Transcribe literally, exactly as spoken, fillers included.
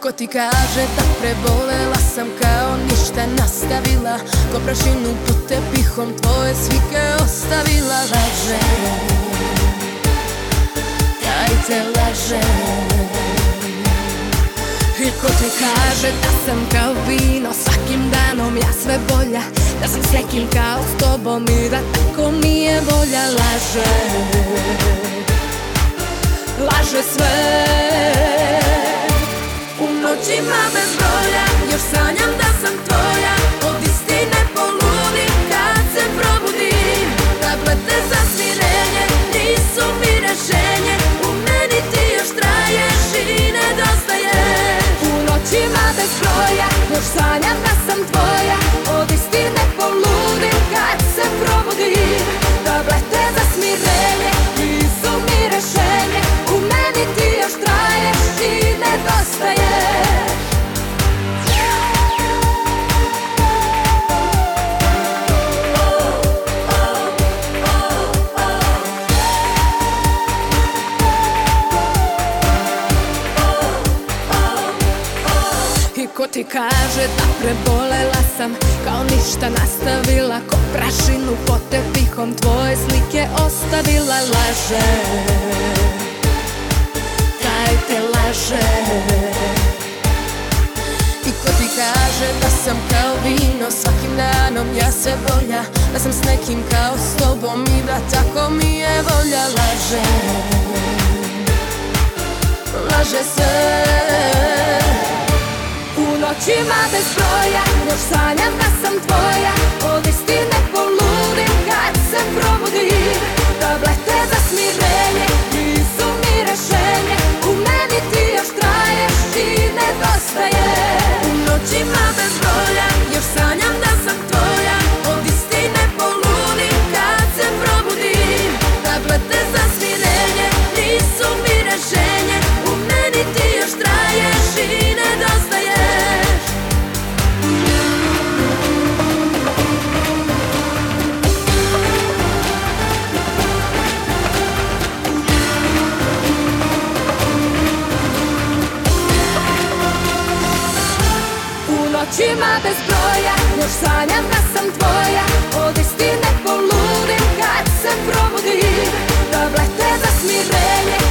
Ko ti kaže da prebolela sam, kao ništa nastavila, ko prašinu pod tepihom tvoje slike ostavila. Laže, taj te laže. I ko ti kaže da sam kao vino, svakim danom ja sve bolja, da sam s nekim kao s tobom i da tako mi je bolja. Laže, laže sve. U noćima bez broja još sanjam da sam tvoja, od istine poludim kad se probudim. Tablete za smirenje nisu mi rešenje, u meni ti još traješ i nedostaješ. U noćima bez broja još sanjam da sam tvoja, od istine poludim kad se probudim. Tablete za smirenje nisu mi rešenje, u meni ti još traješ i nedostaješ. Ko ti kaže da prebolela sam, kao ništa nastavila, ko prašinu pod tepihom tvoje slike ostavila. Laže, taj te laže. I ko ti kaže da sam kao vino, svakim danom ja sve bolja, da sam s nekim kao s tobom i da tako mi je volja. Laže, laže se. U noćima bez broja još sanjam da sam tvoja, od istine poludim kad se probudim. Tablete za smirenje nisu mi rešenje, u meni ti još traješ i nedostaješ. U noćima bez broja još sanjam da sam tvoja, od istine poludim kad se probudim. Tablete za smirenje nisu mi rešenje, u meni ti još traješ i nedostaješ. U noćima bez broja još sanjam da sam tvoja, od istine poludim kad se probudim. Tablete za smirenje